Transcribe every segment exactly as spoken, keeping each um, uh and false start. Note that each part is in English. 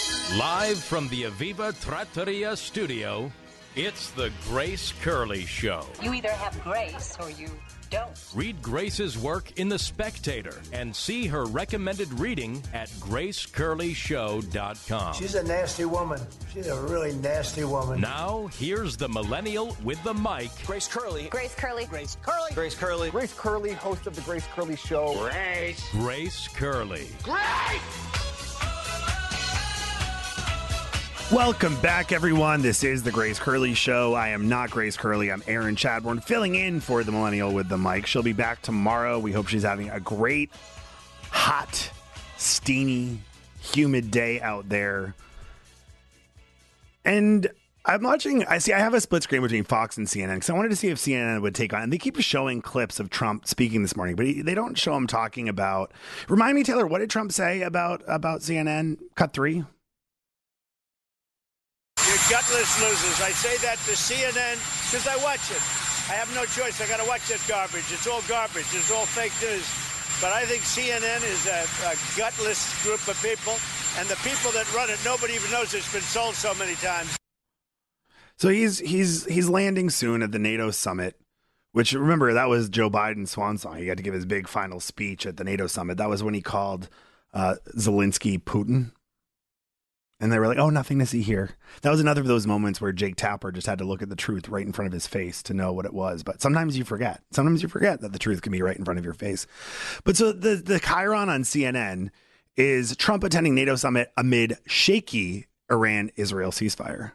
Live from the Aviva Trattoria studio, it's the Grace Curley Show. You either have grace or you don't. Read Grace's work in The Spectator and see her recommended reading at grace curley show dot com. She's a nasty woman. She's a really nasty woman. Now, here's the millennial with the mic, Grace Curley. Grace Curley. Grace Curley. Grace Curley. Grace Curley, host of the Grace Curley Show. Grace. Grace Curley. Grace! Welcome back, everyone. This is the Grace Curley Show. I am not Grace Curley. I'm Aaron Chadbourne, filling in for the millennial with the mic. She'll be back tomorrow. We hope she's having a great, hot, steamy, humid day out there. And I'm watching, I see, I have a split screen between Fox and C N N because I wanted to see if C N N would take on, and they keep showing clips of Trump speaking this morning, but he, they don't show him talking about, remind me, Taylor, what did Trump say about, about C N N? Cut three? You're gutless losers. I say that to C N N because I watch it. I have no choice. I got to watch that garbage. It's all garbage. It's all fake news. But I think C N N is a, a gutless group of people, and the people that run it, nobody even knows it's been sold so many times. So he's he's he's landing soon at the NATO summit, which, remember, that was Joe Biden's swan song. He got to give his big final speech at the NATO summit. That was when he called uh, Zelensky Putin. And they were like, oh, nothing to see here. That was another of those moments where Jake Tapper just had to look at the truth right in front of his face to know what it was. But sometimes you forget. Sometimes you forget that the truth can be right in front of your face. But so the, the chyron on C N N is Trump attending NATO summit amid shaky Iran-Israel ceasefire.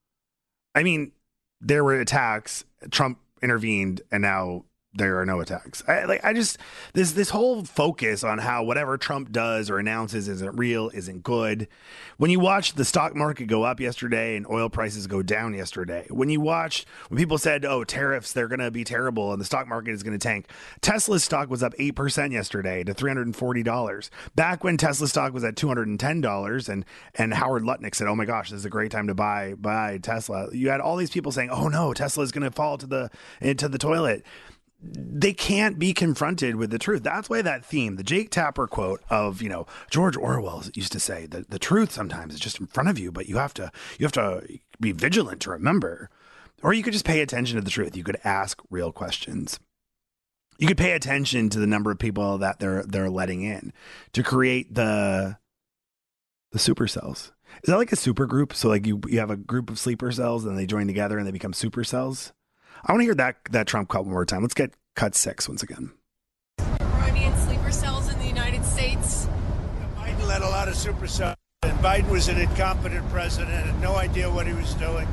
I mean, there were attacks. Trump intervened, and now there are no attacks. I, like, I just, this this whole focus on how whatever Trump does or announces isn't real, isn't good. When you watch the stock market go up yesterday and oil prices go down yesterday, when you watch, when people said, oh, tariffs, they're going to be terrible and the stock market is going to tank, Tesla's stock was up eight percent yesterday to three hundred forty dollars. Back when Tesla stock was at two hundred ten dollars and, and Howard Lutnick said, oh my gosh, this is a great time to buy, buy Tesla. You had all these people saying, oh no, Tesla is going to fall to the, into the toilet. They can't be confronted with the truth. That's why that theme, the Jake Tapper quote of, you know, George Orwell used to say that the truth sometimes is just in front of you, but you have to, you have to be vigilant to remember, or you could just pay attention to the truth. You could ask real questions. You could pay attention to the number of people that they're, they're letting in to create the, the supercells. Is that like a super group? So like you, you have a group of sleeper cells and they join together and they become supercells. I want to hear that that Trump cut one more time. Let's get cut six once again. Iranian sleeper cells in the United States. Biden led a lot of supercells, and Biden was an incompetent president and had no idea what he was doing.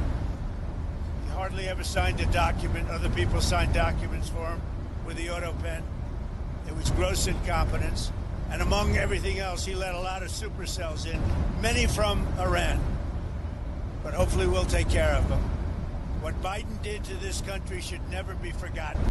He hardly ever signed a document. Other people signed documents for him with the auto pen. It was gross incompetence. And among everything else, he let a lot of supercells in, many from Iran. But hopefully we'll take care of them. What Biden did to this country should never be forgotten.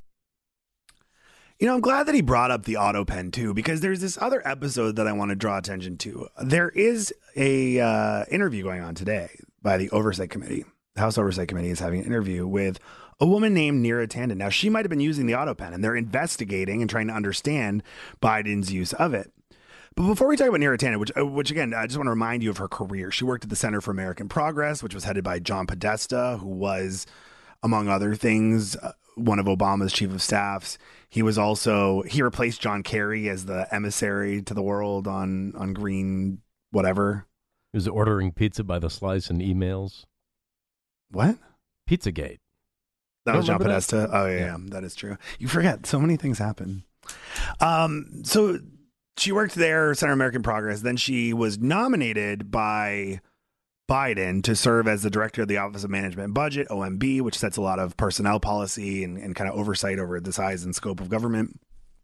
You know, I'm glad that he brought up the auto pen too, because there's this other episode that I want to draw attention to. There is a uh, interview going on today by the Oversight Committee. The House Oversight Committee is having an interview with a woman named Neera Tanden. Now, she might have been using the auto pen, and they're investigating and trying to understand Biden's use of it. But before we talk about Neera Tanden, which, which again, I just want to remind you of her career. She worked at the Center for American Progress, which was headed by John Podesta, who was, among other things, uh, one of Obama's chief of staffs. He was also, he replaced John Kerry as the emissary to the world on, on green whatever. He was ordering pizza by the slice in emails. What? Pizzagate. That was John Podesta? That? Oh, yeah, yeah, that is true. You forget. So many things happen. Um, so... She worked there, Center American Progress. Then she was nominated by Biden to serve as the director of the Office of Management and Budget, O M B, which sets a lot of personnel policy and, and kind of oversight over the size and scope of government.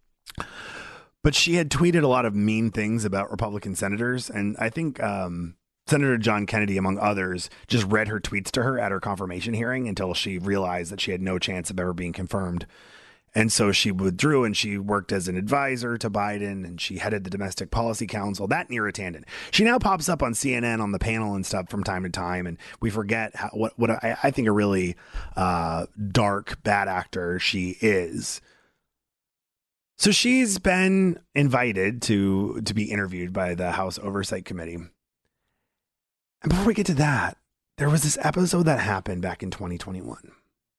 But she had tweeted a lot of mean things about Republican senators. And I think um, Senator John Kennedy, among others, just read her tweets to her at her confirmation hearing until she realized that she had no chance of ever being confirmed. And so she withdrew, and she worked as an advisor to Biden, and she headed the Domestic Policy Council. That Neera Tanden. She now pops up on C N N on the panel and stuff from time to time, and we forget how, what what I, I think a really uh, dark, bad actor she is. So she's been invited to to be interviewed by the House Oversight Committee. And before we get to that, there was this episode that happened back in twenty twenty-one.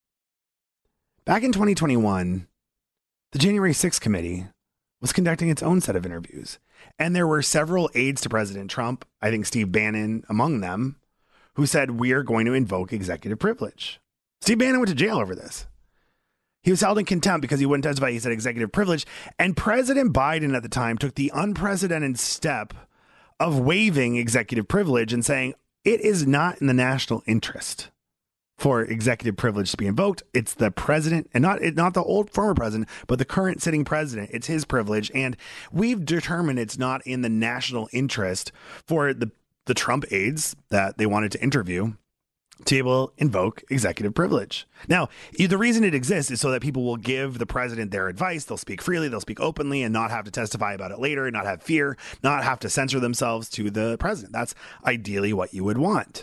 Back in twenty twenty-one, the January sixth committee was conducting its own set of interviews. And there were several aides to President Trump, I think Steve Bannon among them, who said, we are going to invoke executive privilege. Steve Bannon went to jail over this. He was held in contempt because he wouldn't testify. He said executive privilege. And President Biden at the time took the unprecedented step of waiving executive privilege and saying it is not in the national interest for executive privilege to be invoked. It's the president, and not not the old former president, but the current sitting president. It's his privilege. And we've determined it's not in the national interest for the, the Trump aides that they wanted to interview to be able to invoke executive privilege. Now, the reason it exists is so that people will give the president their advice. They'll speak freely, they'll speak openly, and not have to testify about it later, not have fear, not have to censor themselves to the president. That's ideally what you would want.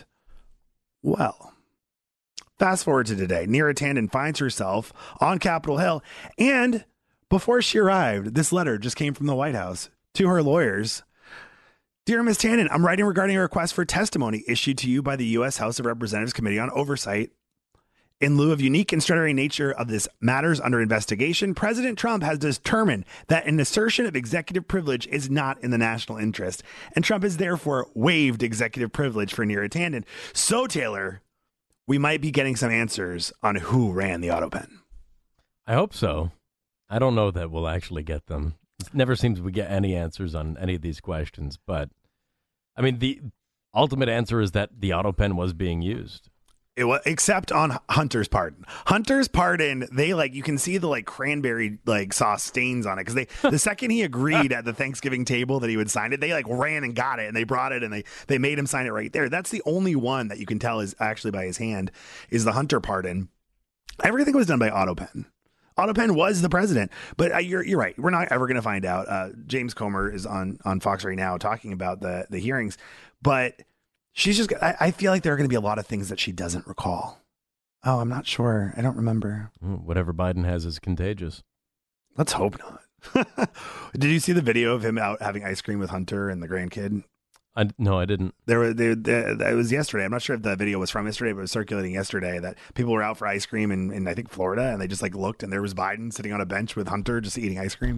Well, fast forward to today. Neera Tanden finds herself on Capitol Hill, and before she arrived, this letter just came from the White House to her lawyers. Dear Miz Tanden, I'm writing regarding a request for testimony issued to you by the U S House of Representatives Committee on Oversight. In lieu of unique and extraordinary nature of this matters under investigation, President Trump has determined that an assertion of executive privilege is not in the national interest, and Trump has therefore waived executive privilege for Neera Tanden. So, Taylor, we might be getting some answers on who ran the auto pen. I hope so. I don't know that we'll actually get them. It never seems we get any answers on any of these questions, but I mean, the ultimate answer is that the auto pen was being used. It was, except on Hunter's pardon. Hunter's pardon, they like, you can see the like cranberry like sauce stains on it, because they the second he agreed at the Thanksgiving table that he would sign it, they like ran and got it and they brought it and they they made him sign it right there. That's the only one that you can tell is actually by his hand, is the Hunter pardon. Everything was done by AutoPen. AutoPen was the president, but uh, you're you're right. We're not ever going to find out. Uh, James Comer is on on Fox right now talking about the the hearings, but she's just. I, I feel like there are going to be a lot of things that she doesn't recall. Oh, I'm not sure. I don't remember. Whatever Biden has is contagious. Let's hope not. Did you see the video of him out having ice cream with Hunter and the grandkid? I, no, I didn't. There were there, there, it was yesterday. I'm not sure if the video was from yesterday, but it was circulating yesterday that people were out for ice cream in, in I think Florida, and they just like looked and there was Biden sitting on a bench with Hunter just eating ice cream.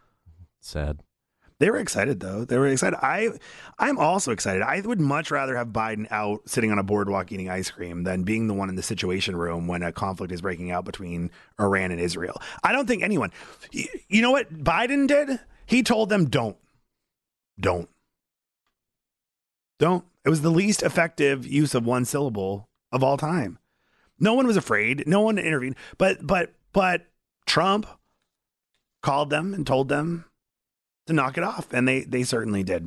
Sad. They were excited though. They were excited. I I'm also excited. I would much rather have Biden out sitting on a boardwalk eating ice cream than being the one in the Situation Room when a conflict is breaking out between Iran and Israel. I don't think anyone. You, you know what Biden did? He told them don't. Don't. Don't. It was the least effective use of one syllable of all time. No one was afraid. No one intervened. But but but Trump called them and told them to knock it off, and they they certainly did.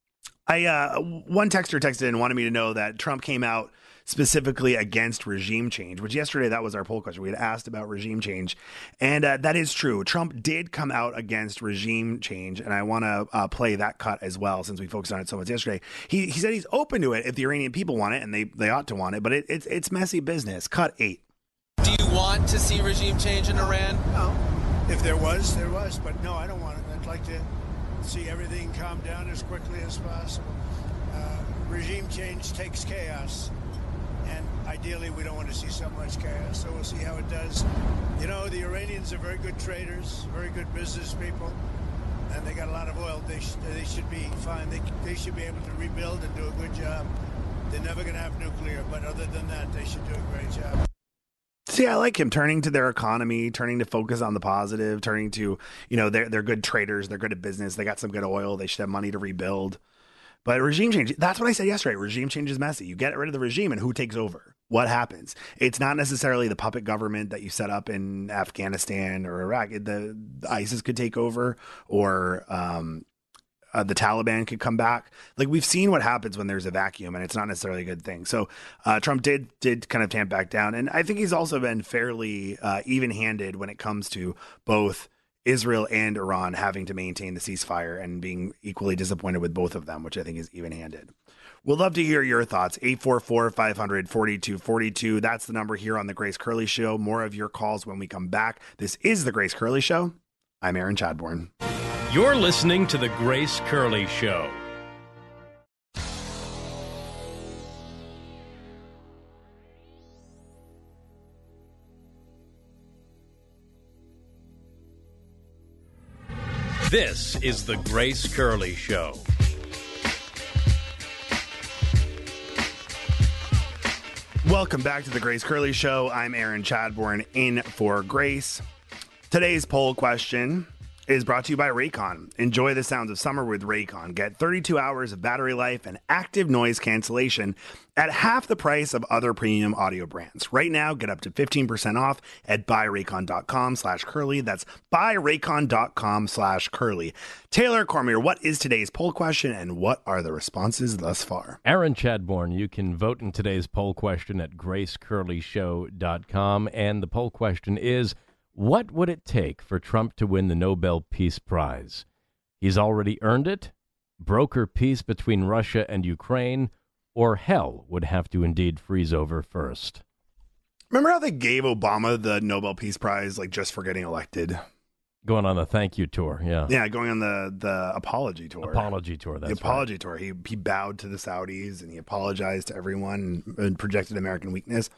I uh, one texter texted and wanted me to know that Trump came out specifically against regime change, which yesterday that was our poll question. We had asked about regime change, and uh, that is true. Trump did come out against regime change, and I want to uh, play that cut as well since we focused on it so much yesterday. He he said he's open to it if the Iranian people want it, and they, they ought to want it, but it, it's it's messy business. Cut eight. Do you want to see regime change in Iran? No. If there was, there was, but no, I don't want it. I'd like to see everything calm down as quickly as possible. Uh, regime change takes chaos. And ideally, we don't want to see so much chaos, so we'll see how it does. You know, the Iranians are very good traders, very good business people, and they got a lot of oil. They, sh- they should be fine. They, they should be able to rebuild and do a good job. They're never going to have nuclear, but other than that, they should do a great job. See, I like him turning to their economy, turning to focus on the positive, turning to, you know, they're, they're good traders. They're good at business. They got some good oil. They should have money to rebuild. But regime change, that's what I said yesterday. Regime change is messy. You get rid of the regime and who takes over? What happens? It's not necessarily the puppet government that you set up in Afghanistan or Iraq. The, the ISIS could take over, or um, uh, the Taliban could come back. Like, we've seen what happens when there's a vacuum, and it's not necessarily a good thing. So uh, Trump did did kind of tamp back down. And I think he's also been fairly uh, even-handed when it comes to both Israel and Iran having to maintain the ceasefire and being equally disappointed with both of them, which I think is even-handed. We'd love to hear your thoughts. eight four four, five hundred, forty-two forty-two. That's the number here on The Grace Curley Show. More of your calls when we come back. This is The Grace Curley Show. I'm Aaron Chadbourne. You're listening to The Grace Curley Show. This is the Grace Curley Show. Welcome back to the Grace Curley Show. I'm Aaron Chadbourne in for Grace. Today's poll question is brought to you by Raycon. Enjoy the sounds of summer with Raycon. Get thirty-two hours of battery life and active noise cancellation at half the price of other premium audio brands. Right now, get up to fifteen percent off at buyraycon.com slash curly. That's buyraycon.com slash curly. Taylor Cormier, what is today's poll question and what are the responses thus far? Aaron Chadbourne, you can vote in today's poll question at grace curly show dot com. And the poll question is, what would it take for Trump to win the Nobel Peace Prize? He's already earned it, broker peace between Russia and Ukraine, or hell would have to indeed freeze over first. Remember how they gave Obama the Nobel Peace Prize, like, just for getting elected? Going on the thank you tour, yeah. Yeah, going on the, the apology tour. Apology tour, that's The apology right. tour. He he bowed to the Saudis and he apologized to everyone and, and projected American weakness.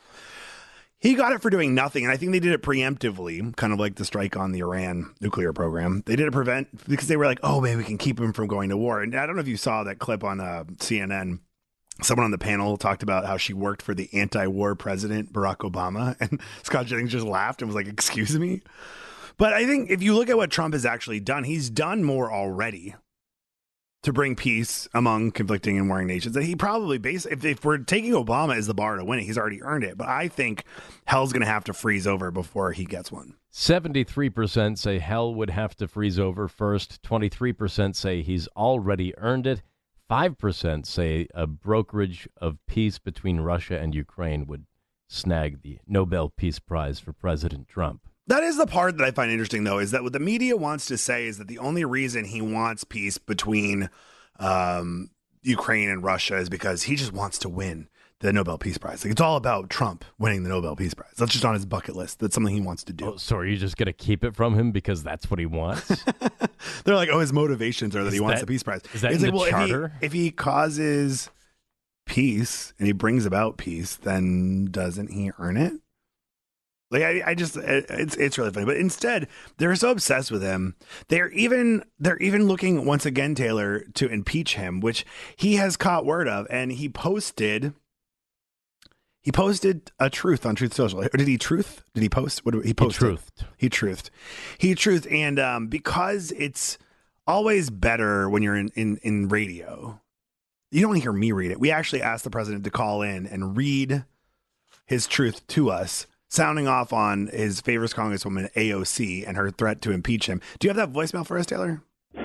He got it for doing nothing, and I think they did it preemptively, kind of like the strike on the Iran nuclear program. They did it prevent because they were like, oh, maybe we can keep him from going to war. And I don't know if you saw that clip on uh, C N N. Someone on the panel talked about how she worked for the anti-war president, Barack Obama, and Scott Jennings just laughed and was like, excuse me? But I think if you look at what Trump has actually done, he's done more already to bring peace among conflicting and warring nations. That he probably, base if, if we're taking Obama as the bar to win it, he's already earned it. But I think hell's going to have to freeze over before he gets one. seventy-three percent say hell would have to freeze over first. twenty-three percent say he's already earned it. five percent say a brokerage of peace between Russia and Ukraine would snag the Nobel Peace Prize for President Trump. That is the part that I find interesting, though, is that what the media wants to say is that the only reason he wants peace between um, Ukraine and Russia is because he just wants to win the Nobel Peace Prize. Like, it's all about Trump winning the Nobel Peace Prize. That's just on his bucket list. That's something he wants to do. Oh, so are you just going to keep it from him because that's what he wants? They're like, oh, his motivations are that is he wants that, the Peace Prize. Is that it's in like, the well, charter? If he, if he causes peace and he brings about peace, then doesn't he earn it? Like, I, I just, it's it's really funny. But instead, they're so obsessed with him. They're even they're even looking once again, Taylor, to impeach him, which he has caught word of, and he posted. He posted a truth on Truth Social. Or did he truth? Did he post? What did he post? He truthed. He truthed. He truthed. And um, because it's always better when you're in, in, in radio, you don't hear me read it. We actually asked the president to call in and read his truth to us, sounding off on his favorite Congresswoman, A O C, and her threat to impeach him. Do you have that voicemail for us, Taylor? Stupid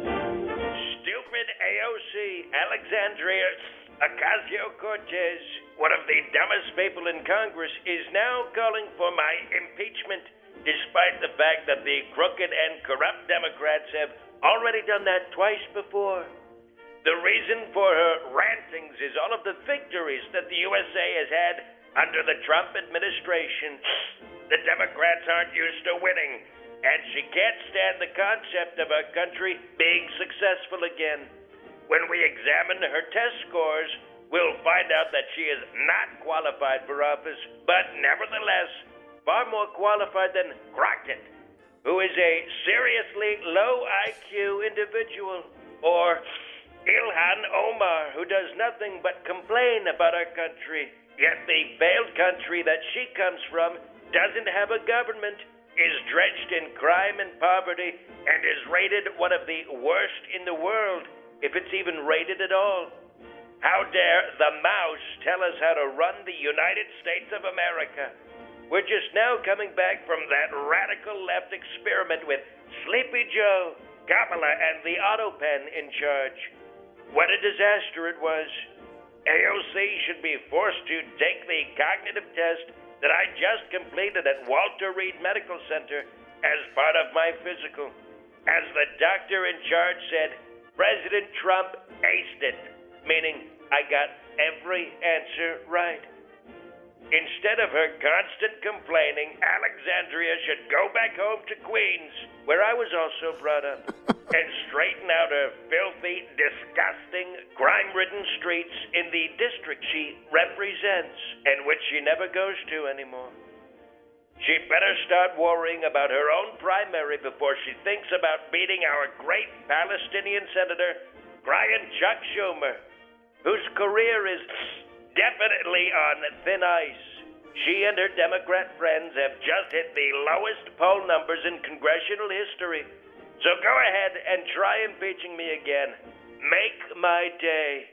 A O C, Alexandria Ocasio-Cortez, one of the dumbest people in Congress, is now calling for my impeachment, despite the fact that the crooked and corrupt Democrats have already done that twice before. The reason for her rantings is all of the victories that the U S A has had under the Trump administration. The Democrats aren't used to winning, and she can't stand the concept of our country being successful again. When we examine her test scores, we'll find out that she is not qualified for office, but nevertheless, far more qualified than Crockett, who is a seriously low I Q individual, or Ilhan Omar, who does nothing but complain about our country. Yet the failed country that she comes from doesn't have a government, is drenched in crime and poverty, and is rated one of the worst in the world, if it's even rated at all. How dare the mouse tell us how to run the United States of America? We're just now coming back from that radical left experiment with Sleepy Joe, Kamala, and the auto pen in charge. What a disaster it was. A O C should be forced to take the cognitive test that I just completed at Walter Reed Medical Center as part of my physical. As the doctor in charge said, President Trump aced it, meaning I got every answer right. Instead of her constant complaining, Alexandria should go back home to Queens, where I was also brought up, and straighten out her filthy, disgusting, crime-ridden streets in the district she represents, and which she never goes to anymore. She'd better start worrying about her own primary before she thinks about beating our great Palestinian senator, Brian Chuck Schumer, whose career is definitely on thin ice. She and her Democrat friends have just hit the lowest poll numbers in congressional history. So go ahead and try impeaching me again. Make my day.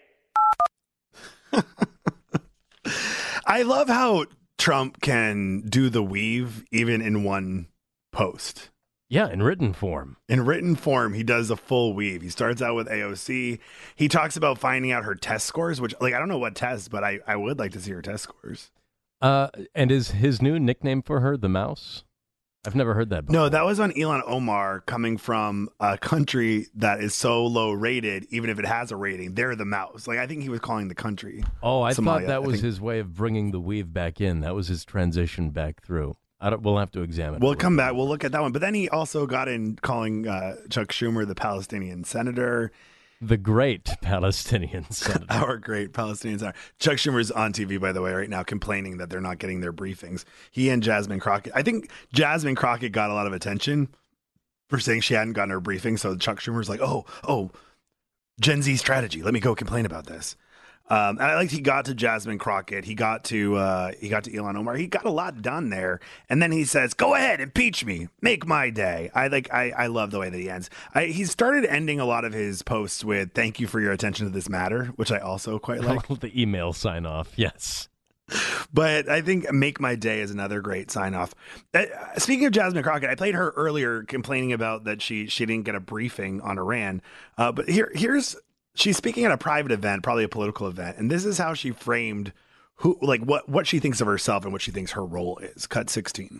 I love how Trump can do the weave even in one post. Yeah, in written form. In written form, he does a full weave. He starts out with A O C. He talks about finding out her test scores, which, like, I don't know what tests, but I, I would like to see her test scores. Uh, and is his new nickname for her the Mouse? I've never heard that before. No, that was on Ilhan Omar, coming from a country that is so low rated, even if it has a rating, they're the mouse. Like, I think he was calling the country Oh, I Somalia. thought that I was think- his way of bringing the weave back in. That was his transition back through. I don't, we'll have to examine it. We'll come back. We'll look at that one. But then he also got in calling uh, Chuck Schumer the Palestinian senator. The great Palestinian senator. Our great Palestinian senator. Chuck Schumer's on T V, by the way, right now, complaining that they're not getting their briefings. He and Jasmine Crockett. I think Jasmine Crockett got a lot of attention for saying she hadn't gotten her briefing. So Chuck Schumer's like, oh, oh, Gen Z strategy. Let me go complain about this. Um, and I liked he got to Jasmine Crockett. He got to uh, he got to Ilhan Omar. He got a lot done there. And then he says, "Go ahead, impeach me, make my day." I like. I, I love the way that he ends. I, he started ending a lot of his posts with "Thank you for your attention to this matter," which I also quite like. The email sign off, yes. But I think "Make my day" is another great sign off. Uh, speaking of Jasmine Crockett, I played her earlier complaining about that she she didn't get a briefing on Iran. Uh, but here here's. She's speaking at a private event, probably a political event, and this is how she framed who, like, what, what she thinks of herself and what she thinks her role is. Cut sixteen.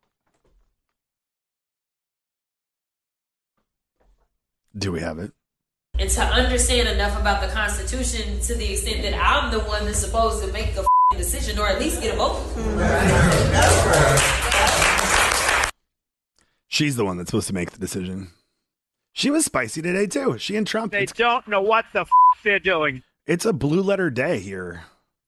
Do we have it? And to understand enough about the Constitution to the extent that I'm the one that's supposed to make the f***ing decision, or at least get a vote. She's the one that's supposed to make the decision. She was spicy today, too. She and Trump. They it's, don't know what the f*** they're doing. It's a blue letter day here.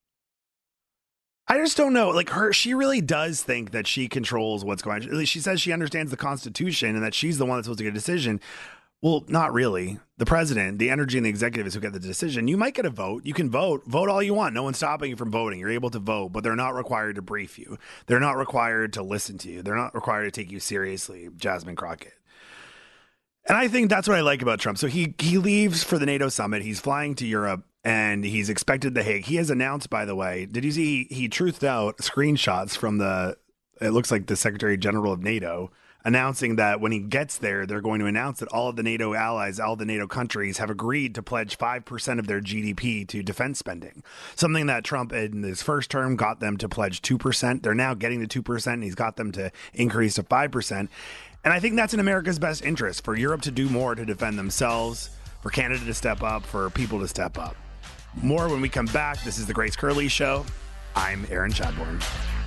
I just don't know. Like, her, she really does think that she controls what's going on. She says she understands the Constitution and that she's the one that's supposed to get a decision. Well, not really. The president, the energy, and the executive is who get the decision. You might get a vote. You can vote. Vote all you want. No one's stopping you from voting. You're able to vote, but they're not required to brief you. They're not required to listen to you. They're not required to take you seriously, Jasmine Crockett. And I think that's what I like about Trump. So he he leaves for the NATO summit. He's flying to Europe, and he's expected The Hague. He has announced, by the way, did you see he, he truthed out screenshots from the, it looks like the Secretary General of NATO, announcing that when he gets there, they're going to announce that all of the NATO allies, all the NATO countries have agreed to pledge five percent of their G D P to defense spending. Something that Trump in his first term got them to pledge two percent. They're now getting to two percent, and he's got them to increase to five percent. And I think that's in America's best interest, for Europe to do more to defend themselves, for Canada to step up, for people to step up. More when we come back. This is the Grace Curley Show. I'm Aaron Chadbourne.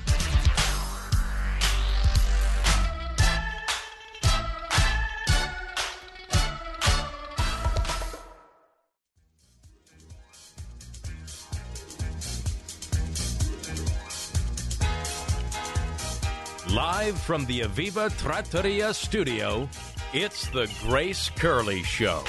Live from the Aviva Trattoria studio, it's the Grace Curley Show.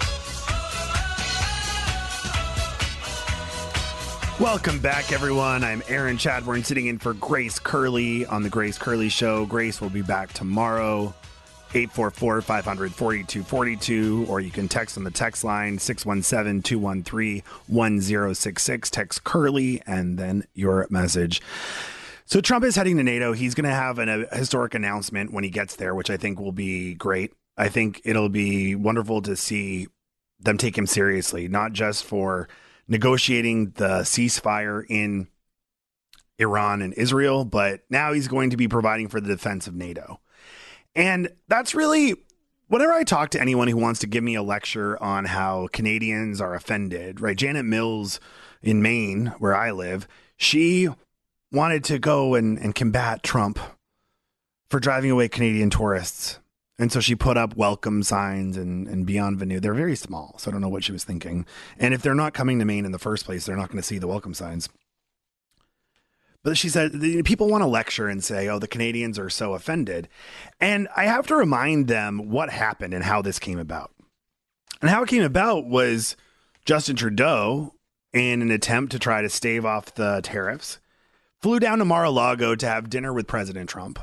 Welcome back, everyone. I'm Aaron Chadbourne, sitting in for Grace Curley on the Grace Curley Show. Grace will be back tomorrow, eight four four, five hundred, four two four two, or you can text on the text line, six one seven, two one three, one zero six six. Text Curley and then your message. So Trump is heading to NATO. He's going to have an, a historic announcement when he gets there, which I think will be great. I think it'll be wonderful to see them take him seriously, not just for negotiating the ceasefire in Iran and Israel, but now he's going to be providing for the defense of NATO. And that's really, whenever I talk to anyone who wants to give me a lecture on how Canadians are offended, right? Janet Mills in Maine, where I live, she wanted to go and, and combat Trump for driving away Canadian tourists. And so she put up welcome signs and, and Beyond Venue. They're very small, so I don't know what she was thinking. And if they're not coming to Maine in the first place, they're not going to see the welcome signs. But she said people want to lecture and say, oh, the Canadians are so offended. And I have to remind them what happened and how this came about. And how it came about was Justin Trudeau, in an attempt to try to stave off the tariffs, flew down to Mar-a-Lago to have dinner with President Trump.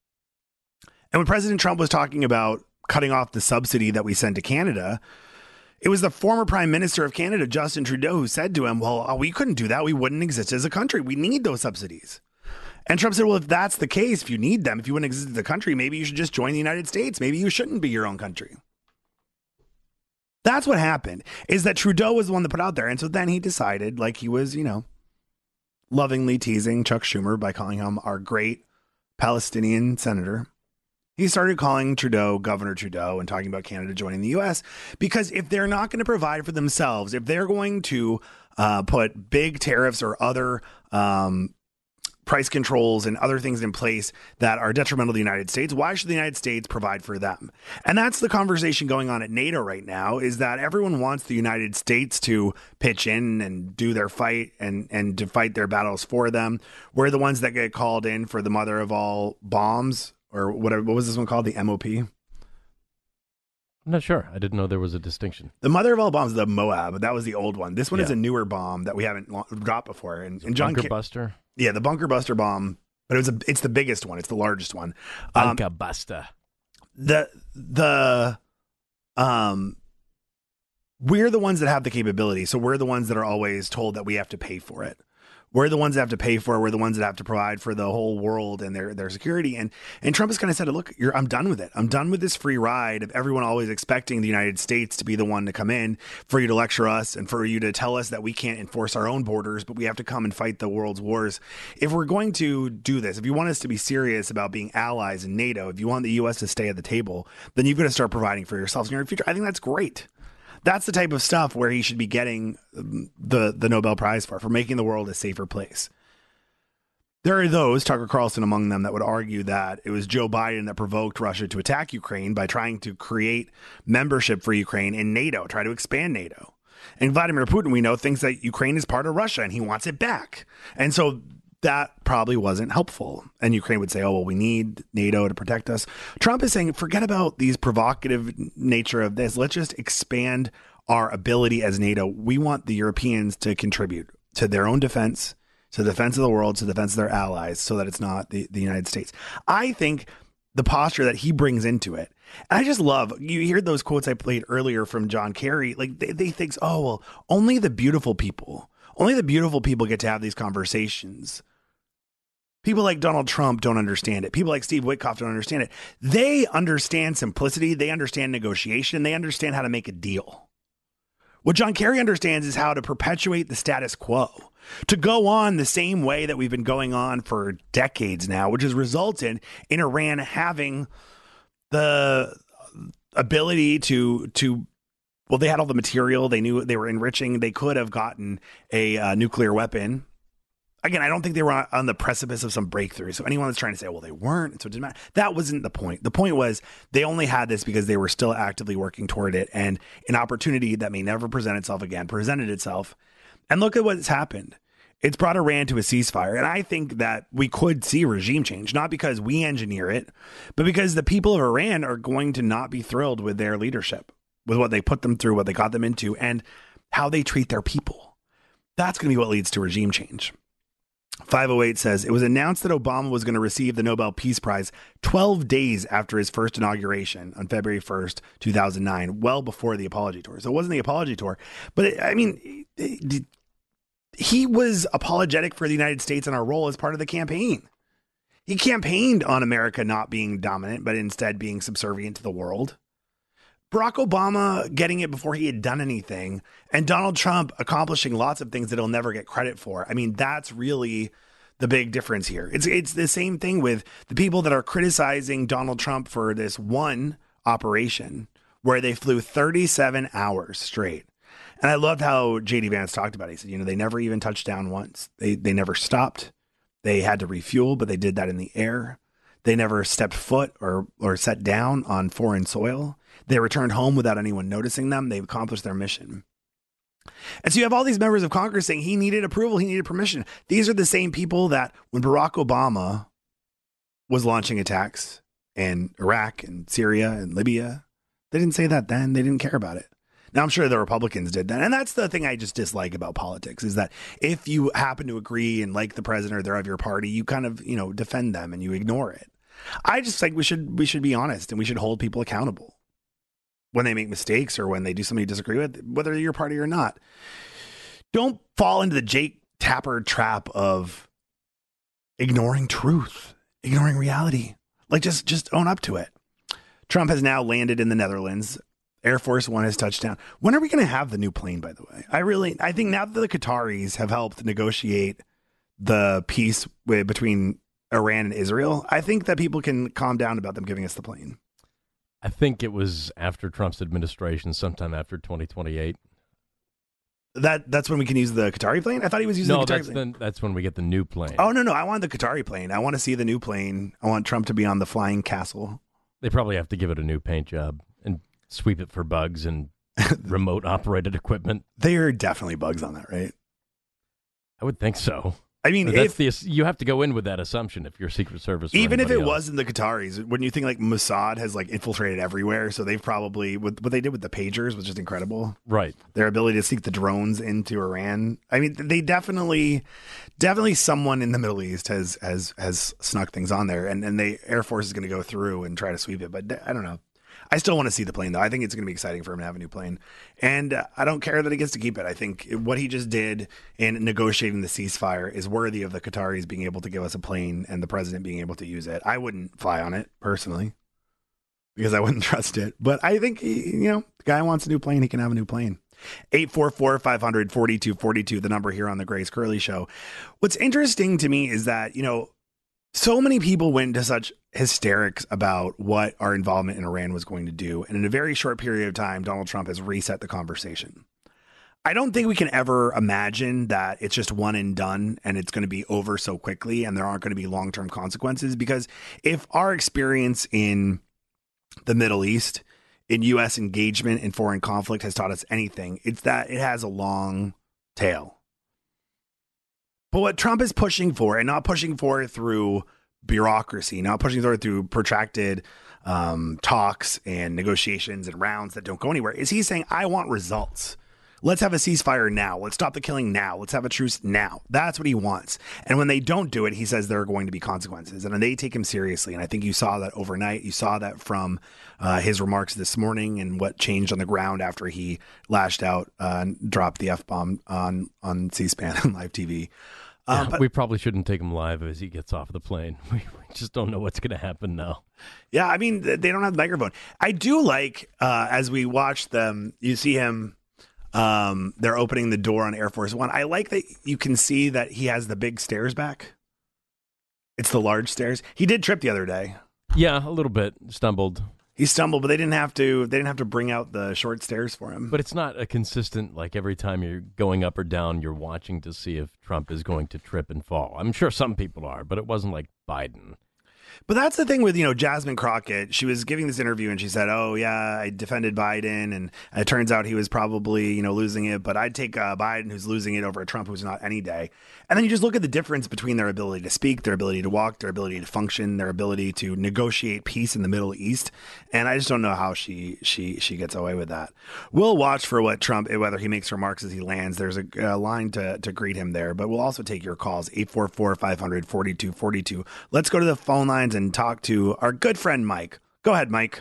And when President Trump was talking about cutting off the subsidy that we sent to Canada, it was the former Prime Minister of Canada, Justin Trudeau, who said to him, well, oh, we couldn't do that. We wouldn't exist as a country. We need those subsidies. And Trump said, well, if that's the case, if you need them, if you wouldn't exist as a country, maybe you should just join the United States. Maybe you shouldn't be your own country. That's what happened, is that Trudeau was the one that put out there. And so then he decided, like he was, you know, lovingly teasing Chuck Schumer by calling him our great Palestinian senator. He started calling Trudeau Governor Trudeau and talking about Canada joining the U S, because if they're not going to provide for themselves, if they're going to uh, put big tariffs or other um, price controls and other things in place that are detrimental to the United States, why should the United States provide for them? And that's the conversation going on at NATO right now, is that everyone wants the United States to pitch in and do their fight and, and to fight their battles for them. We're the ones that get called in for the mother of all bombs, or whatever. What was this one called? The M O P? I'm not sure. I didn't know there was a distinction. The mother of all bombs, the Moab. That was the old one. This one Yeah. is a newer bomb that we haven't lo- dropped before. And, and John Bunker Ca- Buster? Yeah, the Bunker Buster bomb. But it was a, it's the biggest one. It's the largest one. Um, Bunker Buster. The the um we're the ones that have the capability. So we're the ones that are always told that we have to pay for it. We're the ones that have to pay for it. We're the ones that have to provide for the whole world and their, their security. And and Trump has kind of said, look, you're, I'm done with it. I'm done with this free ride of everyone always expecting the United States to be the one to come in, for you to lecture us and for you to tell us that we can't enforce our own borders, but we have to come and fight the world's wars. If we're going to do this, if you want us to be serious about being allies in NATO, if you want the U S to stay at the table, then you've got to start providing for yourselves in your future. I think that's great. That's the type of stuff where he should be getting the, the Nobel Prize for, for making the world a safer place. There are those, Tucker Carlson among them, that would argue that it was Joe Biden that provoked Russia to attack Ukraine by trying to create membership for Ukraine in NATO, try to expand NATO. And Vladimir Putin, we know, thinks that Ukraine is part of Russia and he wants it back. And so that probably wasn't helpful. And Ukraine would say, oh, well, we need NATO to protect us. Trump is saying, forget about these provocative nature of this. Let's just expand our ability as NATO. We want the Europeans to contribute to their own defense, to the defense of the world, to the defense of their allies, so that it's not the, the United States. I think the posture that he brings into it, and I just love, you hear those quotes I played earlier from John Kerry, like they, they think, oh, well, only the beautiful people, only the beautiful people get to have these conversations. People like Donald Trump don't understand it. People like Steve Witkoff don't understand it. They understand simplicity. They understand negotiation. They understand how to make a deal. What John Kerry understands is how to perpetuate the status quo, to go on the same way that we've been going on for decades now, which has resulted in Iran having the ability to, to, well, they had all the material. They knew they were enriching. They could have gotten a uh, nuclear weapon. Again, I don't think they were on the precipice of some breakthrough. So anyone that's trying to say, well, they weren't, and so it didn't matter, that wasn't the point. The point was they only had this because they were still actively working toward it. And an opportunity that may never present itself again presented itself. And look at what's happened. It's brought Iran to a ceasefire. And I think that we could see regime change, not because we engineer it, but because the people of Iran are going to not be thrilled with their leadership, with what they put them through, what they got them into, and how they treat their people. That's going to be what leads to regime change. five oh eight says, it was announced that Obama was going to receive the Nobel Peace Prize twelve days after his first inauguration on February first, two thousand nine, well before the apology tour. So it wasn't the apology tour, but it, I mean, it, he was apologetic for the United States and our role as part of the campaign. He campaigned on America not being dominant, but instead being subservient to the world. Barack Obama getting it before he had done anything, and Donald Trump accomplishing lots of things that he'll never get credit for. I mean, that's really the big difference here. It's it's the same thing with the people that are criticizing Donald Trump for this one operation where they flew thirty-seven hours straight. And I loved how J D Vance talked about it. He said, you know, they never even touched down once. They they never stopped. They had to refuel, but they did that in the air. They never stepped foot or or set down on foreign soil. They returned home without anyone noticing them. They've accomplished their mission. And so you have all these members of Congress saying he needed approval, he needed permission. These are the same people that when Barack Obama was launching attacks in Iraq and Syria and Libya, they didn't say that then. They didn't care about it. Now, I'm sure the Republicans did that. And that's the thing I just dislike about politics is that if you happen to agree and like the president or they're of your party, you kind of, you know, defend them and you ignore it. I just think we should we should be honest and we should hold people accountable when they make mistakes or when they do something you disagree with, whether you're your party or not. Don't fall into the Jake Tapper trap of ignoring truth, ignoring reality. Like just just own up to it. Trump has now landed in the Netherlands. Air Force One has touched down. When are we going to have the new plane, by the way? I really, I think now that the Qataris have helped negotiate the peace with, between Iran and Israel, I think that people can calm down about them giving us the plane. I think it was after Trump's administration, sometime after twenty twenty-eight. That That's when we can use the Qatari plane? I thought he was using no, the Qatari that's plane. No, that's when we get the new plane. Oh, no, no. I want the Qatari plane. I want to see the new plane. I want Trump to be on the flying castle. They probably have to give it a new paint job and sweep it for bugs and remote operated equipment. There are definitely bugs on that, right? I would think so. I mean, that's if, the, you have to go in with that assumption if you're Secret Service. Or even if it else. wasn't the Qataris, wouldn't you think like Mossad has like infiltrated everywhere? So they've probably, what, what they did with the pagers was just incredible. Right. Their ability to sneak the drones into Iran. I mean, they definitely, definitely someone in the Middle East has, has, has snuck things on there and, and the Air Force is going to go through and try to sweep it. But I don't know. I still want to see the plane, though. I think it's going to be exciting for him to have a new plane. And uh, I don't care that he gets to keep it. I think what he just did in negotiating the ceasefire is worthy of the Qataris being able to give us a plane and the president being able to use it. I wouldn't fly on it, personally, because I wouldn't trust it. But I think, he, you know, the guy wants a new plane. He can have a new plane. eight four four, five hundred, forty-two forty-two, the number here on the Grace Curley Show. What's interesting to me is that, you know, so many people went into such hysterics about what our involvement in Iran was going to do. And in a very short period of time, Donald Trump has reset the conversation. I don't think we can ever imagine that it's just one and done and it's going to be over so quickly and there aren't going to be long-term consequences. Because if our experience in the Middle East, in U S engagement in foreign conflict has taught us anything, it's that it has a long tail. But what Trump is pushing for, and not pushing for through bureaucracy, not pushing for through protracted um, talks and negotiations and rounds that don't go anywhere, is he's saying, I want results. Let's have a ceasefire now. Let's stop the killing now. Let's have a truce now. That's what he wants. And when they don't do it, he says there are going to be consequences. And they take him seriously. And I think you saw that overnight. You saw that from uh, his remarks this morning and what changed on the ground after he lashed out uh, and dropped the F-bomb on, on C-SPAN and live T V. Yeah, um, but, we probably shouldn't take him live as he gets off the plane. We, we just don't know what's going to happen now. Yeah, I mean, they don't have the microphone. I do like, uh, as we watch them, you see him, um, they're opening the door on Air Force One. I like that you can see that he has the big stairs back. It's the large stairs. He did trip the other day. Yeah, a little bit. Stumbled. He stumbled, but they didn't have to. They didn't have to bring out the short stairs for him. But it's not a consistent, like every time you're going up or down, you're watching to see if Trump is going to trip and fall. I'm sure some people are, but it wasn't like Biden. But that's the thing with, you know, Jasmine Crockett. She was giving this interview and she said, oh, yeah, I defended Biden. And it turns out he was probably, you know, losing it. But I'd take uh, Biden, who's losing it, over a Trump who's not any day. And then you just look at the difference between their ability to speak, their ability to walk, their ability to function, their ability to negotiate peace in the Middle East. And I just don't know how she she she gets away with that. We'll watch for what Trump, whether he makes remarks as he lands. There's a, a line to, to greet him there. But we'll also take your calls, eight four four, five hundred, forty-two forty-two. Let's go to the phone lines and talk to our good friend Mike. Go ahead, Mike.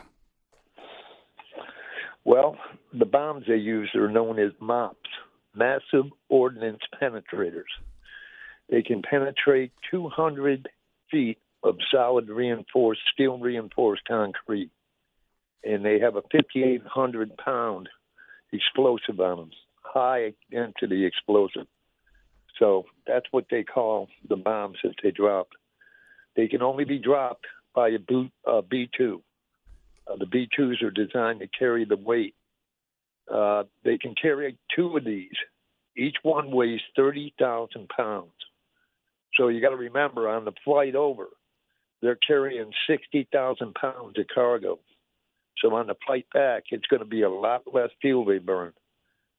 Well, the bombs they use are known as MOPS, Massive Ordnance Penetrators. They can penetrate two hundred feet of solid reinforced, steel reinforced concrete. And they have a fifty-eight hundred pound explosive on them, high density explosive. So that's what they call the bombs that they drop. They can only be dropped by a B two. Uh, the B twos are designed to carry the weight. Uh, they can carry two of these. Each one weighs thirty thousand pounds. So you got to remember, on the flight over, they're carrying sixty thousand pounds of cargo. So on the flight back, it's going to be a lot less fuel they burn.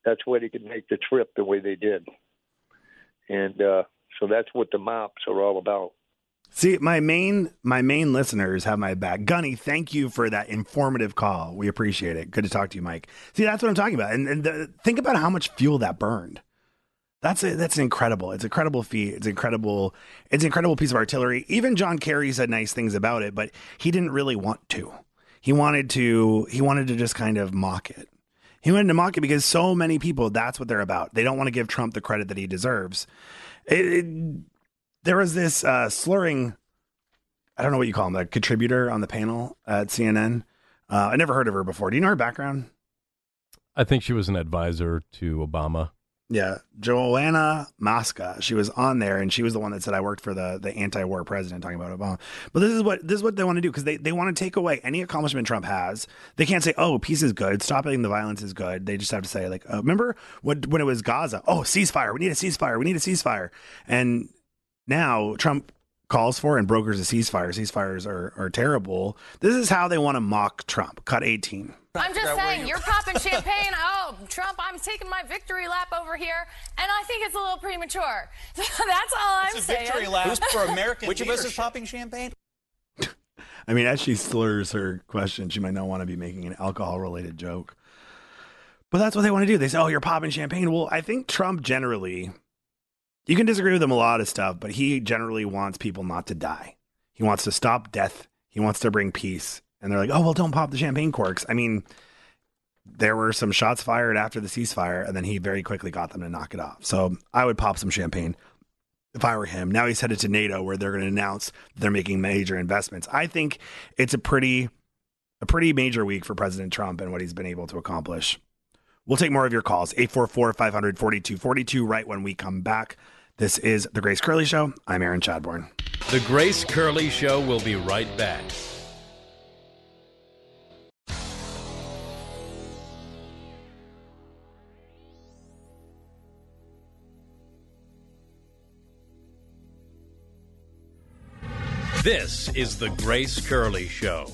That's why they could make the trip the way they did. And uh, so that's what the mops are all about. See, my main my main listeners have my back. Gunny, thank you for that informative call. We appreciate it. Good to talk to you, Mike. See, that's what I'm talking about. And, and the, think about how much fuel that burned. That's a, that's incredible. It's an incredible feat. It's incredible. It's an incredible piece of artillery. Even John Kerry said nice things about it, but he didn't really want to. He wanted to. He wanted to just kind of mock it. He wanted to mock it because so many people, that's what they're about. They don't want to give Trump the credit that he deserves. It, it, there was this uh, slurring, I don't know what you call him, a contributor on the panel at C N N. Uh, I never heard of her before. Do you know her background? I think she was an advisor to Obama. Yeah, Joanna Mosca. She was on there, and she was the one that said I worked for the the anti-war president, talking about Obama. But this is what this is what they want to do, because they, they want to take away any accomplishment Trump has. They can't say, oh, peace is good, stopping the violence is good. They just have to say, like, uh, remember when when it was Gaza? Oh, ceasefire. We need a ceasefire. We need a ceasefire. And now Trump calls for and brokers a ceasefire. Ceasefires are, are terrible. This is how they want to mock Trump. Cut eighteen. I'm just saying, you're popping champagne. Oh, Trump, I'm taking my victory lap over here, and I think it's a little premature. That's all I'm it's a saying. Victory lap for American Which of us is leadership. popping champagne? I mean, as she slurs her question, she might not want to be making an alcohol-related joke. But that's what they want to do. They say, oh, you're popping champagne. Well, I think Trump generally, you can disagree with him a lot of stuff, but he generally wants people not to die. He wants to stop death. He wants to bring peace. And they're like, oh, well, don't pop the champagne corks. I mean, there were some shots fired after the ceasefire, and then he very quickly got them to knock it off. So I would pop some champagne if I were him. Now he's headed to NATO, where they're going to announce they're making major investments. I think it's a pretty, a pretty major week for President Trump and what he's been able to accomplish. We'll take more of your calls. eight four four, five hundred, forty-two forty-two right when we come back. This is The Grace Curley Show. I'm Aaron Chadbourne. The Grace Curley Show will be right back. This is The Grace Curley Show.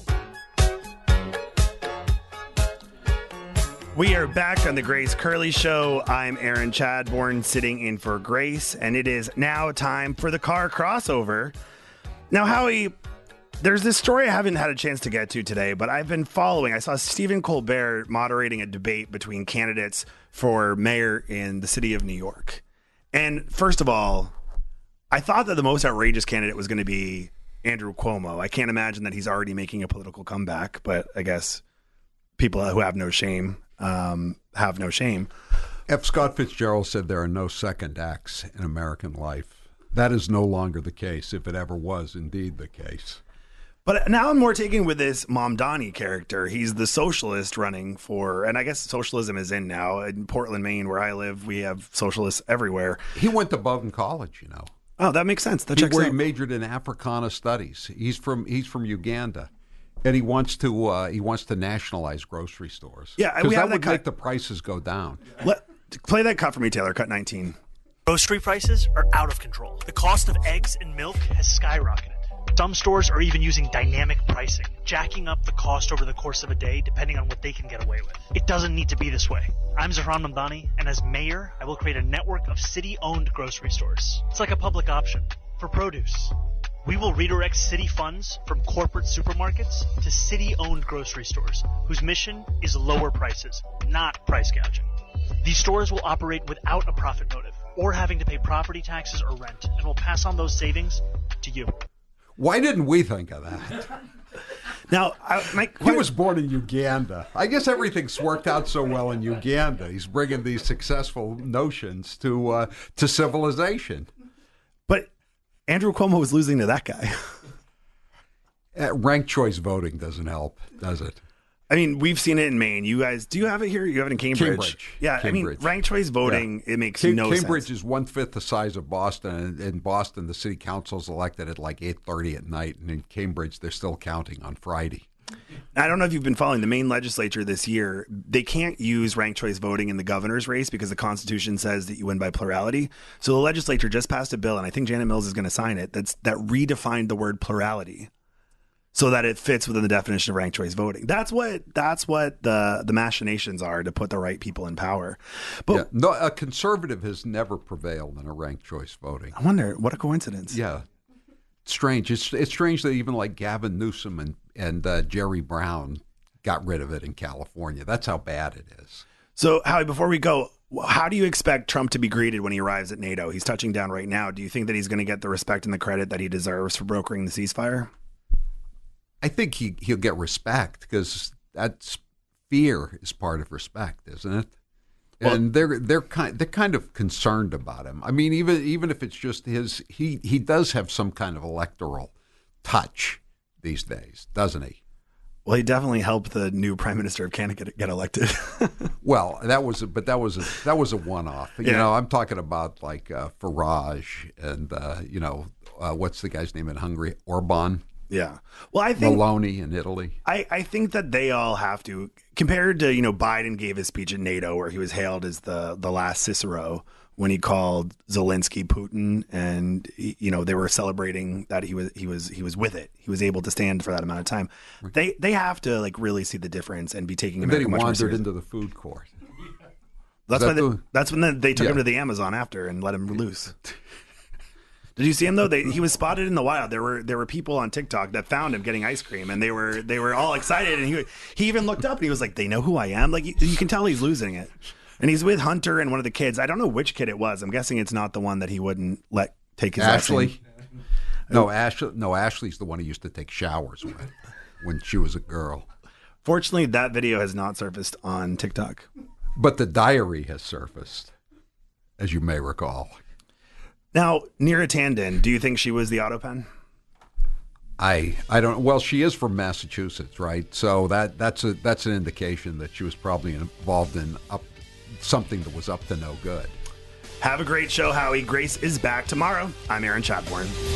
We are back on The Grace Curley Show. I'm Aaron Chadbourne, sitting in for Grace, and it is now time for the car crossover. Now, Howie, there's this story I haven't had a chance to get to today, but I've been following. I saw Stephen Colbert moderating a debate between candidates for mayor in the city of New York. And first of all, I thought that the most outrageous candidate was going to be Andrew Cuomo. I can't imagine that he's already making a political comeback, but I guess people who have no shame um, have no shame. F. Scott Fitzgerald said there are no second acts in American life. That is no longer the case, if it ever was indeed the case. But now I'm more taken with this Mamdani character. He's the socialist running for, and I guess socialism is in now. In Portland, Maine, where I live, we have socialists everywhere. He went to Bowdoin College, you know. Oh, that makes sense. That he, checks where out. He majored in Africana studies. He's from he's from Uganda, and he wants to uh, he wants to nationalize grocery stores. Yeah, because we that have that would cut. make the prices go down. Let, play that cut for me, Taylor. Cut nineteen. Grocery prices are out of control. The cost of eggs and milk has skyrocketed. Some stores are even using dynamic pricing, jacking up the cost over the course of a day depending on what they can get away with. It doesn't need to be this way. I'm Zahran Mamdani, and as mayor, I will create a network of city-owned grocery stores. It's like a public option for produce. We will redirect city funds from corporate supermarkets to city-owned grocery stores, whose mission is lower prices, not price gouging. These stores will operate without a profit motive or having to pay property taxes or rent, and will pass on those savings to you. Why didn't we think of that? Now, I, my, he was born in Uganda. I guess everything's worked out so well in Uganda. He's bringing these successful notions to uh, to civilization. But Andrew Cuomo was losing to that guy. uh, ranked choice voting doesn't help, does it? I mean, we've seen it in Maine. You guys, do you have it here? You have it in Cambridge. Cambridge. Yeah, Cambridge. I mean, ranked choice voting, yeah. It makes Cam- no Cambridge sense. Cambridge is one-fifth the size of Boston, and in Boston, the city council is elected at like eight thirty at night, and in Cambridge, they're still counting on Friday. I don't know if you've been following the Maine legislature this year. They can't use ranked choice voting in the governor's race because the Constitution says that you win by plurality. So the legislature just passed a bill, and I think Janet Mills is going to sign it, that's that redefined the word plurality. so that it fits within the definition of ranked choice voting. That's what that's what the the machinations are to put the right people in power. But yeah, no, a conservative has never prevailed in a ranked choice voting. I wonder, what a coincidence. Yeah. Strange. It's it's strange that even like Gavin Newsom and, and uh, Jerry Brown got rid of it in California. That's how bad it is. So, Howie, before we go, how do you expect Trump to be greeted when he arrives at NATO? He's touching down right now. Do you think that he's going to get the respect and the credit that he deserves for brokering the ceasefire? I think he, he'll get respect because that's fear is part of respect, isn't it? Well, and they're they're kind they're kind of concerned about him. I mean, even even if it's just his, he he does have some kind of electoral touch these days, doesn't he? Well, he definitely helped the new Prime Minister of Canada get, get elected. Well, that was a, but that was a, that was a one-off. You Yeah. know, I'm talking about like uh, Farage and uh, you know uh, what's the guy's name in Hungary? Orban. Yeah. Well, I think Maloney in Italy. I, I think that they all have to, compared to, you know, Biden gave his speech at NATO where he was hailed as the, the last Cicero when he called Zelensky Putin, and, you know, they were celebrating that he was he was he was with it. He was able to stand for that amount of time. They they have to like really see the difference and be taking And then America he much more wandered seriously. into the food court. That's Is why that they, the- that's when they, they took Yeah. him to the Amazon after and let him loose. Did you see him though? They, he was spotted in the wild. There were there were people on TikTok that found him getting ice cream, and they were they were all excited. And he he even looked up and he was like, "They know who I am." Like you, you can tell he's losing it. And he's with Hunter and one of the kids. I don't know which kid it was. I'm guessing it's not the one that he wouldn't let take his Ashley. vaccine. No, Ashley. No, Ashley's the one he used to take showers with when she was a girl. Fortunately, that video has not surfaced on TikTok. But the diary has surfaced, as you may recall. Now, Neera Tanden, do you think she was the autopen? I I don't. Well, she is from Massachusetts, right? So that that's a that's an indication that she was probably involved in up something that was up to no good. Have a great show, Howie. Grace is back tomorrow. I'm Aaron Chapman.